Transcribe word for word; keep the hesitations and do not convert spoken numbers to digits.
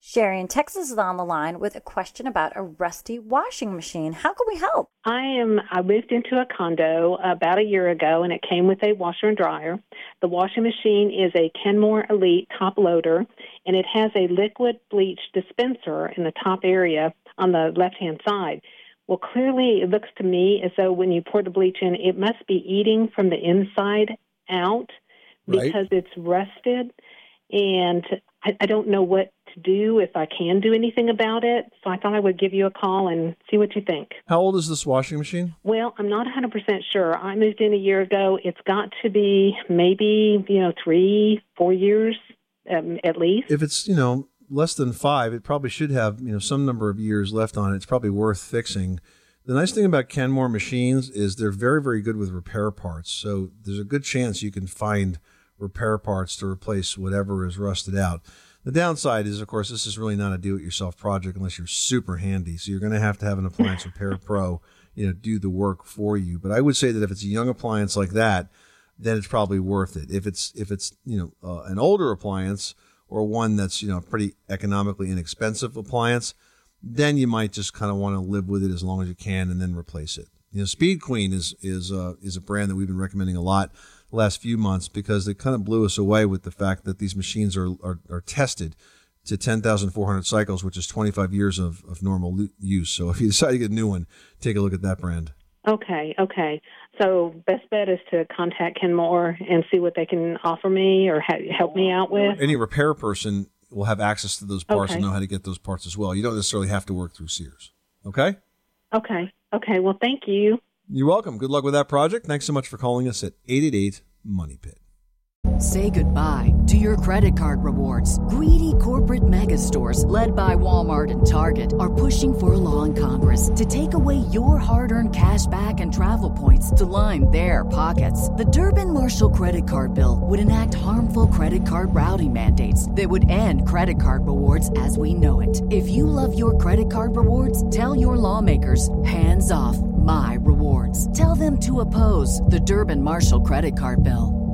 Sherry in Texas is on the line with a question about a rusty washing machine. How can we help? I am. I moved into a condo about a year ago, and it came with a washer and dryer. The washing machine is a Kenmore Elite top loader, and it has a liquid bleach dispenser in the top area on the left-hand side. Well, clearly it looks to me as though when you pour the bleach in, it must be eating from the inside out because right. it's rusted, and I, I don't know what to do, if I can do anything about it. So I thought I would give you a call and see what you think. How old is this washing machine? Well, I'm not one hundred percent sure. I moved in a year ago. It's got to be maybe, you know, three, four years um, at least. If it's, you know, less than five, it probably should have, you know, some number of years left on it. It's probably worth fixing. The nice thing about Kenmore machines is they're very, very good with repair parts. So there's a good chance you can find repair parts to replace whatever is rusted out. The downside is, of course, this is really not a do-it-yourself project unless you're super handy. So you're going to have to have an appliance repair pro, you know, do the work for you. But I would say that if it's a young appliance like that, then it's probably worth it. If it's if it's you know uh, an older appliance or one that's you know pretty economically inexpensive appliance, then you might just kind of want to live with it as long as you can and then replace it. You know, Speed Queen is is uh, is a brand that we've been recommending a lot the last few months because they kind of blew us away with the fact that these machines are are, are tested to ten thousand four hundred cycles, which is twenty-five years of, of normal use. So if you decide to get a new one, take a look at that brand. Okay, okay. So best bet is to contact Kenmore and see what they can offer me or ha- help me out with. Any repair person will have access to those parts okay. and know how to get those parts as well. You don't necessarily have to work through Sears. Okay? Okay. Okay. Well, thank you. You're welcome. Good luck with that project. Thanks so much for calling us at eight eight eight, money pit. Say goodbye to your credit card rewards. Greedy corporate mega stores, led by Walmart and Target, are pushing for a law in Congress to take away your hard-earned cash back and travel points to line their pockets. The Durbin-Marshall credit card bill would enact harmful credit card routing mandates that would end credit card rewards as we know it. If you love your credit card rewards, tell your lawmakers, hands off my rewards. Tell them to oppose the Durbin-Marshall credit card bill.